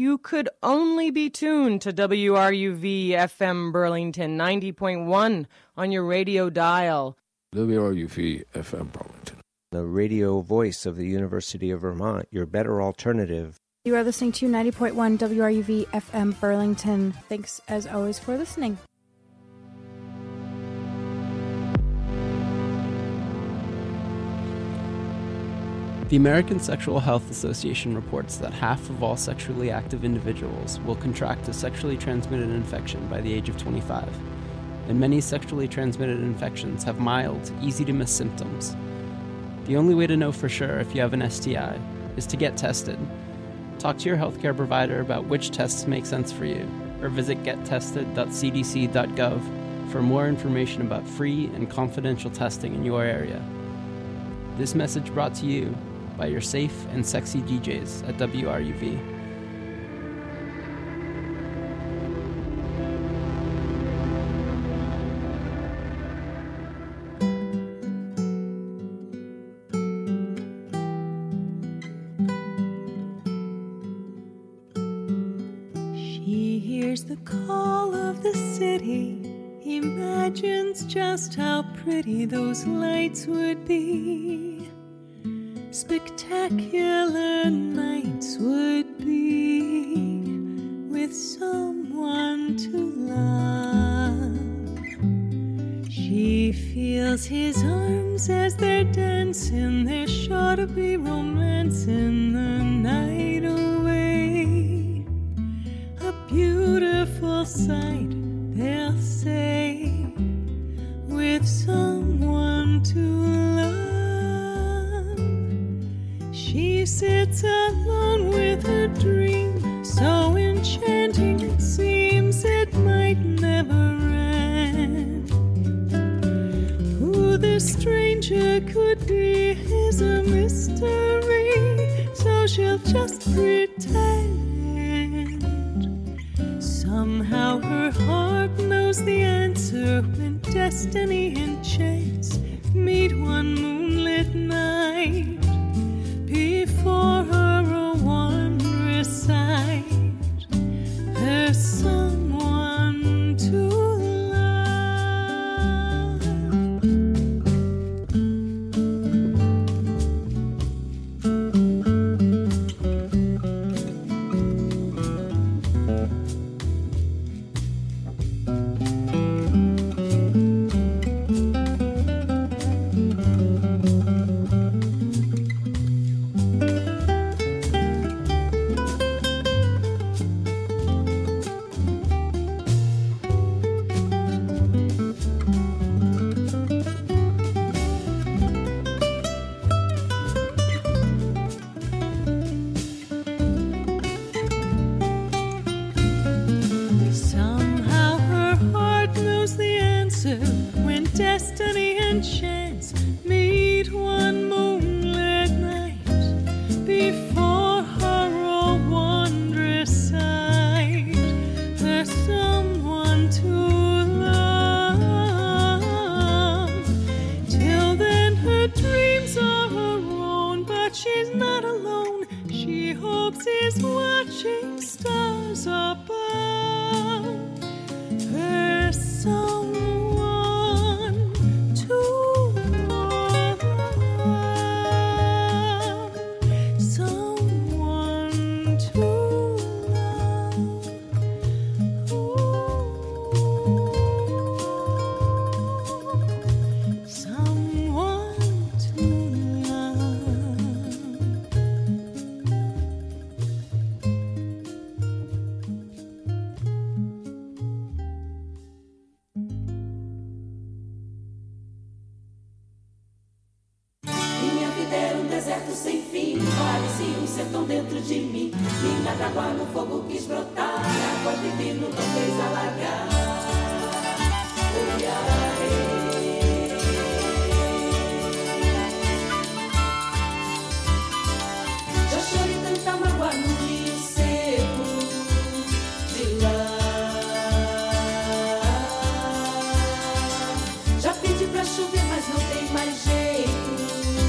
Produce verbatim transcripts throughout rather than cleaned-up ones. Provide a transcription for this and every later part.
you could only be tuned to W R U V F M Burlington ninety point one on your radio dial. W R U V F M Burlington, the radio voice of the University of Vermont, your better alternative. You are listening to ninety point one W R U V F M Burlington. Thanks, as always, for listening. The American Sexual Health Association reports that half of all sexually active individuals will contract a sexually transmitted infection by the age of twenty-five, and many sexually transmitted infections have mild, easy-to-miss symptoms. The only way to know for sure if you have an S T I is to get tested. Talk to your healthcare provider about which tests make sense for you, or visit get tested dot c d c dot gov for more information about free and confidential testing in your area. This message brought to you by your safe and sexy D Js at W R U V. She hears the call of the city, imagines just how pretty those lights would be. Spectacular nights would be with someone to love. She feels his arms as they're dancing. There's sure to be romance in the night away. A beautiful sight, they'll say, with someone to love. She sits alone with her dream, so enchanting it seems it might never end. Who this stranger could be is a mystery, so she'll just pretend. Somehow her heart knows the answer when destiny and chance meet one moonlit night. Before her a wondrous sight, there's someone to love. Destiny and chance meet one moonlit night. Before her a wondrous sight, there's someone to love. Till then her dreams are her own, but she's not alone. She hopes he's watching stars above. There's someone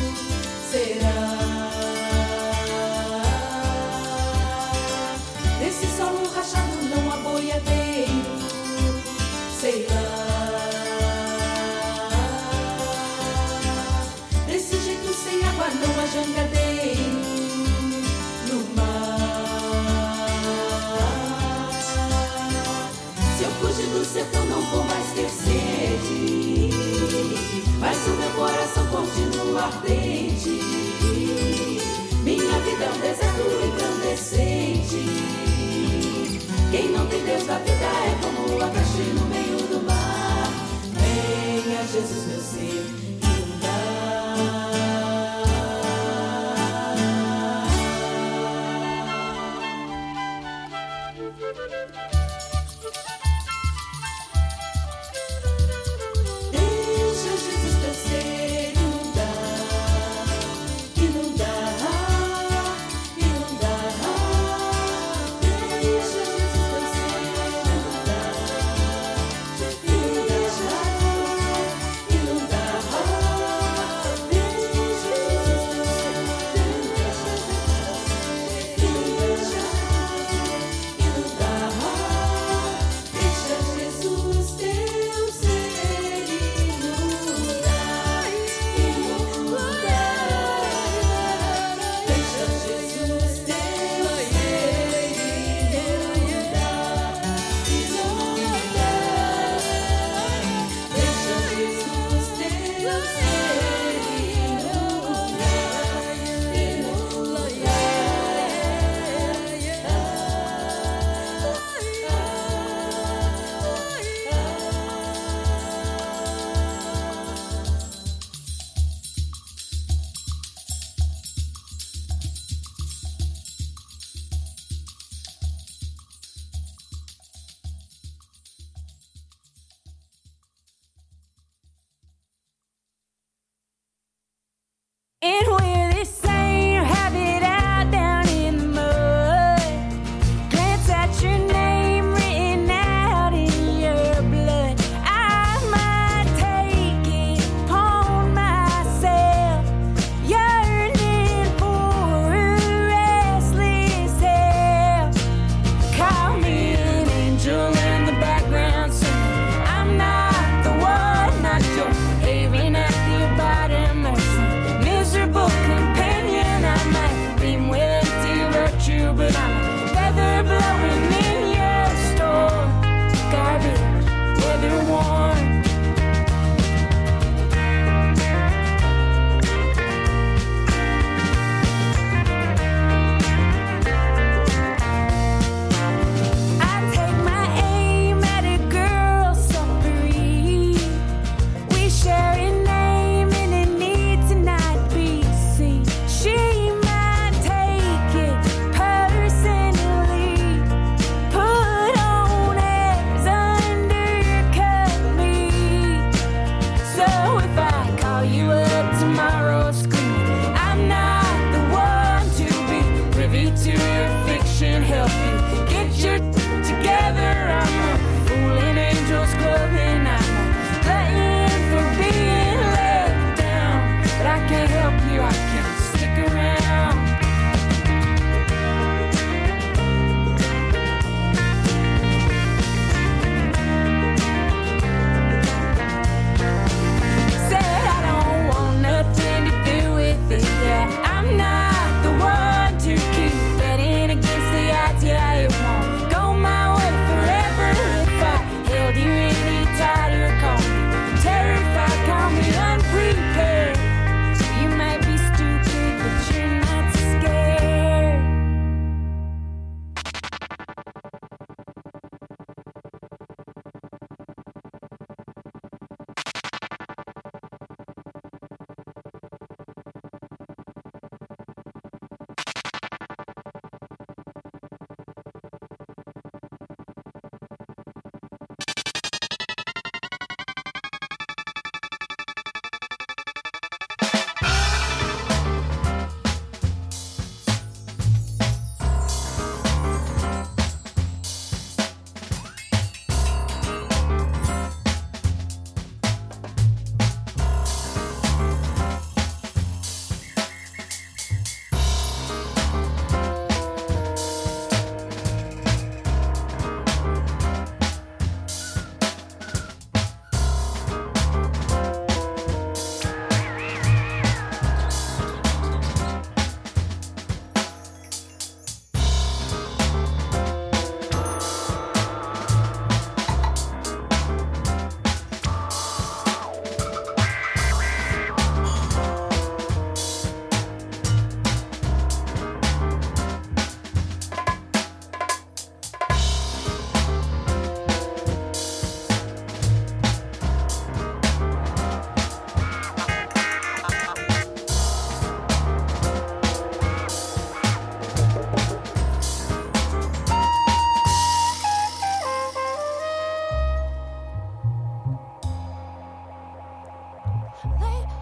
Será mas o meu coração continua ardente. Minha vida é um deserto incandescente. Quem não tem Deus da vida é como a peixe no meio do mar. Venha Jesus, meu ser, inundar. Said I don't want nothing to do late